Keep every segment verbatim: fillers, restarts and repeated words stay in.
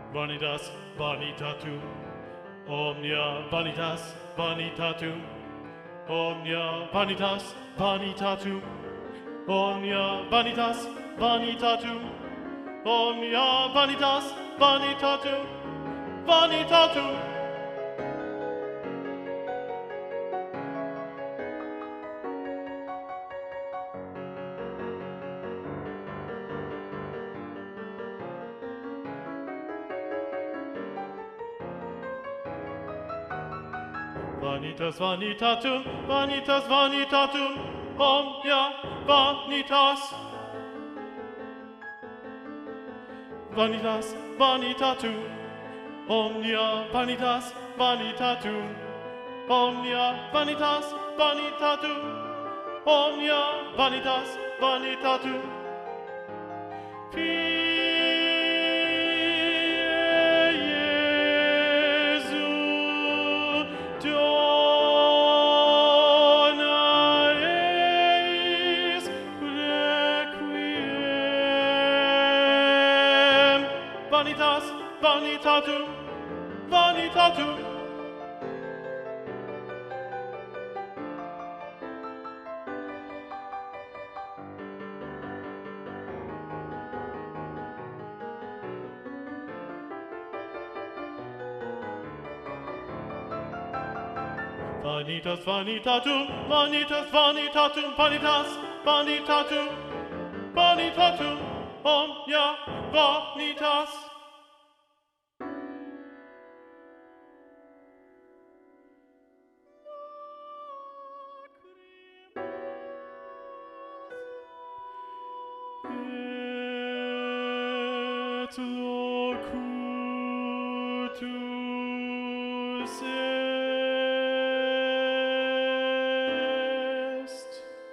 Vanitas vanitatum, omnia vanitas vanitatum, omnia vanitas vanitatum, omnia vanitas vanitatum, omnia vanitas vanitatum, vanitatum. Vanitas vanitatum, vanitas vanitatum, omnia vanitas. Vanitas vanitatum, omnia vanitas vanitatum, omnia vanitas vanitatum, omnia vanitas vanitatum. Pie Iesu, dona eis requiem. Vanitas vanitatum, vanitatum. Vanitas vanitatum, vanitas vanitatum, vanitas vanitatum, vanitatum, omnia vanitas. Et locutus est.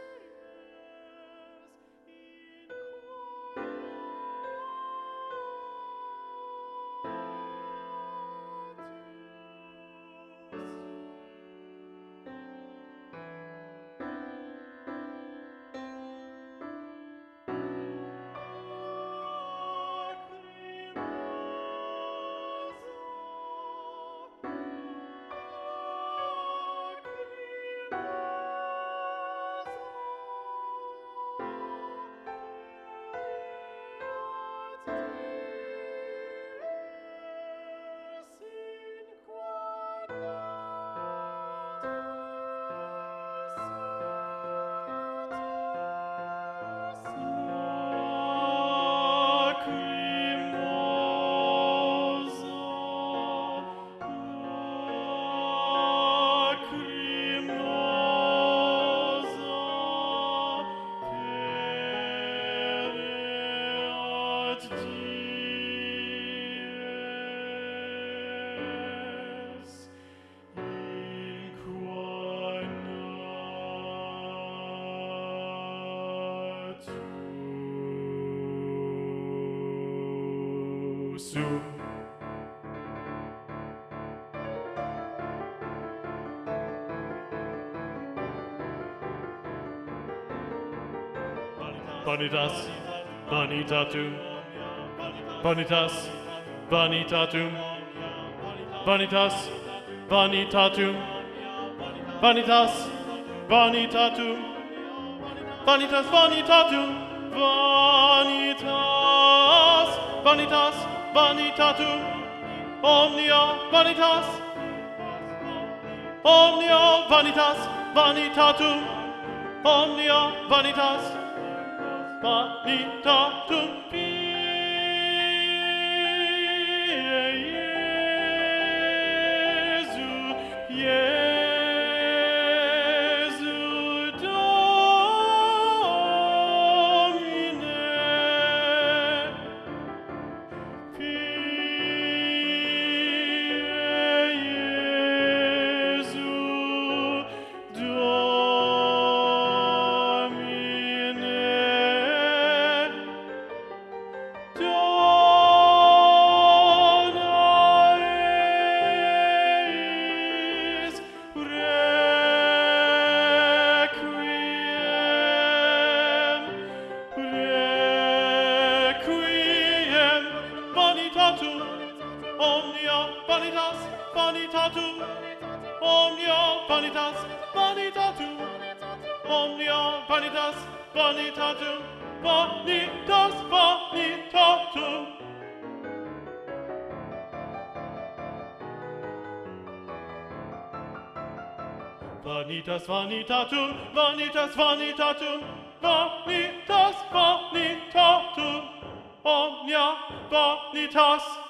Sum. Vanitas vanitatum, vanitas vanitatum, vanitas vanitatum, vanitas vanitatum, vanitas vanitatum, vanitas vanitas vanitatum, omnia vanitas, omnia vanitas vanitatum, omnia vanitas vanitatum. Pie Iesu, Iesu Domine. Pie Iesu Domine. omnia vanitas vanitatum, vanitas vanitatum. Vanitas vanitatum, vanitas vanitatum, vanitas vanitatum, omnia vanitas